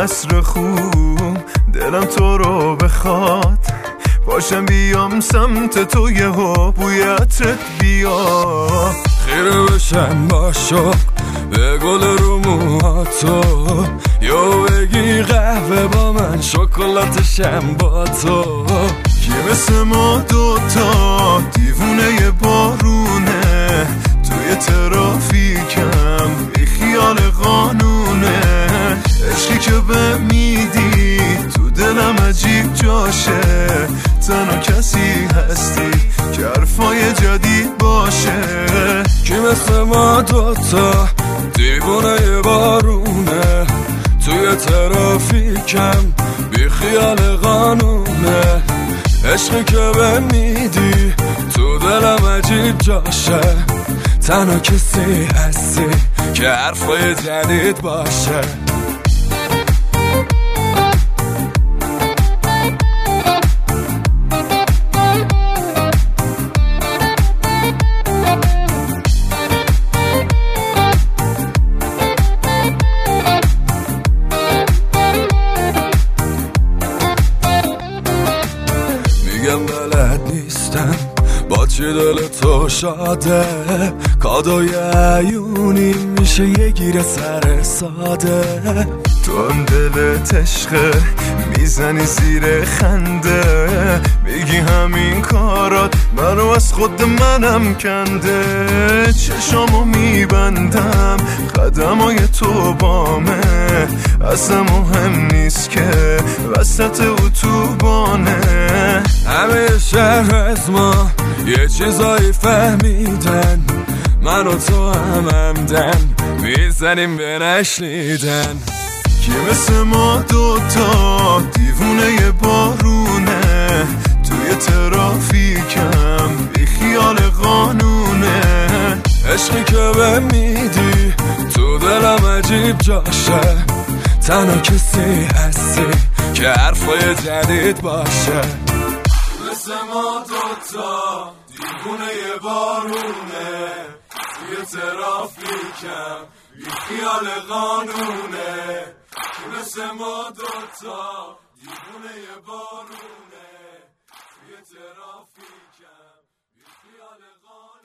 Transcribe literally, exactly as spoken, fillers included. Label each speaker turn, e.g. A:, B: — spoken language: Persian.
A: عصر خوب دلم تو رو بخواد، باشم بیام سمت تو یهو بوی عطرت بیا.
B: خیره بشم با شوق به گل رو موهاتو، یا بگی قهوه با من شکلاتشم با تو.
A: کی مثل ما دوتا دیوونه بارونه، توی ترافیکم بی خیال قانونه. عشقی که به میدی تو دلم عجیب جاشه، تنها کسی هستی که حرفای جدید باشه.
B: کی مثل ما دوتا دیوونه بارونه، توی ترافیکم بی خیال قانونه. عشقی که به میدی تو دلم عجیب جاشه، تنها کسی هستی که حرفای جدید باشه. میگم بلد نیستم با چی دل تو شاده، کادوی عیونی میشه یه گیر سر ساده.
A: تو هم دلت عشقه میزنی زیر خنده، میگی همین کارات منو از خود منم کنده. چشامو میبندم قدمای تو بامه، اصلا مهم نیست که وسط اتوبانه.
B: همه شهر از ما یه چیزایی فهمیدن، من و تو هم همدن میزنیم به نشنیدن.
A: کی مثل ما دوتا دیوونه بارونه، توی ترافیکم بی خیال قانونه.
B: عشقی که به میدی تو دلم عجیب جاشه، تنها کسی هستی که حرفای جدید باشه.
A: مثل ما دوتا دیوونه بارونه، توی ترافیکم بی خیال قانونه. مثل ما دوتا دیوونه بارونه، توی ترافیکم بی خیال قانونه.